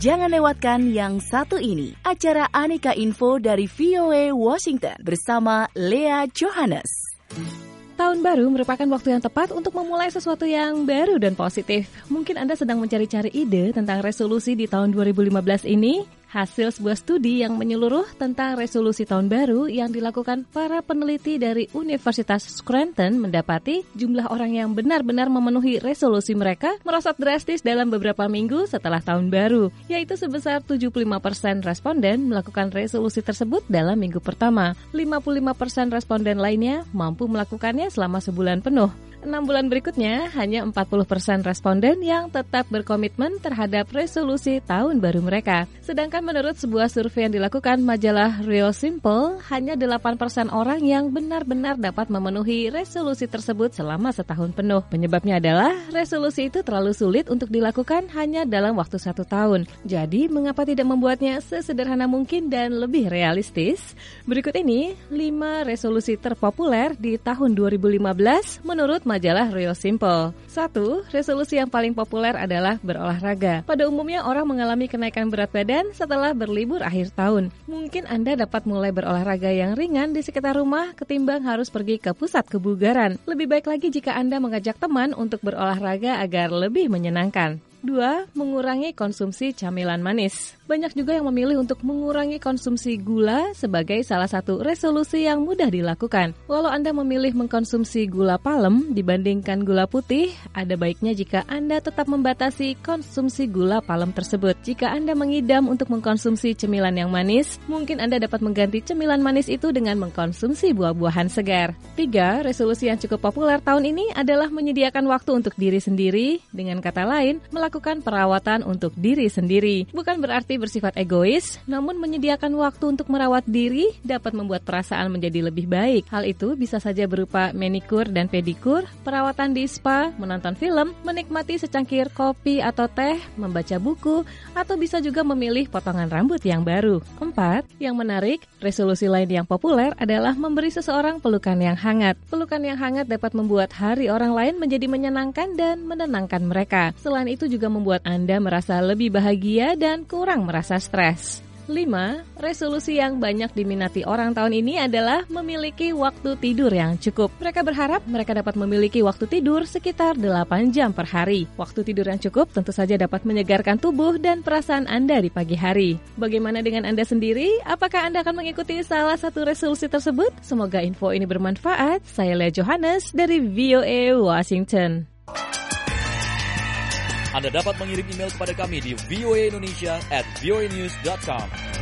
Jangan lewatkan yang satu ini, acara Aneka Info dari VOA Washington bersama Lea Johannes. Tahun baru merupakan waktu yang tepat untuk memulai sesuatu yang baru dan positif. Mungkin Anda sedang mencari-cari ide tentang resolusi di tahun 2015 ini. Hasil sebuah studi yang menyeluruh tentang resolusi tahun baru yang dilakukan para peneliti dari Universitas Scranton mendapati jumlah orang yang benar-benar memenuhi resolusi mereka merosot drastis dalam beberapa minggu setelah tahun baru, yaitu sebesar 75% responden melakukan resolusi tersebut dalam minggu pertama. 55% responden lainnya mampu melakukannya selama sebulan penuh. 6 bulan berikutnya, hanya 40% responden yang tetap berkomitmen terhadap resolusi tahun baru mereka. Sedangkan menurut sebuah survei yang dilakukan majalah Real Simple, hanya 8% orang yang benar-benar dapat memenuhi resolusi tersebut selama setahun penuh. Penyebabnya adalah resolusi itu terlalu sulit untuk dilakukan hanya dalam waktu 1 tahun. Jadi, mengapa tidak membuatnya sesederhana mungkin dan lebih realistis? Berikut ini 5 resolusi terpopuler di tahun 2015 menurut majalah Real Simple. 1. Resolusi yang paling populer adalah berolahraga. Pada umumnya orang mengalami kenaikan berat badan setelah berlibur akhir tahun. Mungkin Anda dapat mulai berolahraga yang ringan di sekitar rumah ketimbang harus pergi ke pusat kebugaran. Lebih baik lagi jika Anda mengajak teman untuk berolahraga agar lebih menyenangkan. 2. Mengurangi konsumsi camilan manis. Banyak juga yang memilih untuk mengurangi konsumsi gula sebagai salah satu resolusi yang mudah dilakukan. Walau Anda memilih mengkonsumsi gula palem dibandingkan gula putih, ada baiknya jika Anda tetap membatasi konsumsi gula palem tersebut. Jika Anda mengidam untuk mengkonsumsi cemilan yang manis, mungkin Anda dapat mengganti cemilan manis itu dengan mengkonsumsi buah-buahan segar. 3. Resolusi yang cukup populer tahun ini adalah menyediakan waktu untuk diri sendiri. Dengan kata lain, melakukan perawatan untuk diri sendiri. Bukan berarti bersifat egois, namun menyediakan waktu untuk merawat diri dapat membuat perasaan menjadi lebih baik. Hal itu bisa saja berupa manikur dan pedikur, perawatan di spa, menonton film, menikmati secangkir kopi atau teh, membaca buku, atau bisa juga memilih potongan rambut yang baru. 4. Yang menarik, resolusi lain yang populer adalah memberi seseorang pelukan yang hangat. Pelukan yang hangat dapat membuat hari orang lain menjadi menyenangkan dan menenangkan mereka. Selain itu juga membuat Anda merasa lebih bahagia dan kurang merasa stres. 5. Resolusi yang banyak diminati orang tahun ini adalah memiliki waktu tidur yang cukup. Mereka berharap mereka dapat memiliki waktu tidur sekitar 8 jam per hari. Waktu tidur yang cukup tentu saja dapat menyegarkan tubuh dan perasaan Anda di pagi hari. Bagaimana dengan Anda sendiri? Apakah Anda akan mengikuti salah satu resolusi tersebut? Semoga info ini bermanfaat. Saya Lea Johannes dari VOA Washington. Anda dapat mengirim email kepada kami di voaindonesia@voanews.com.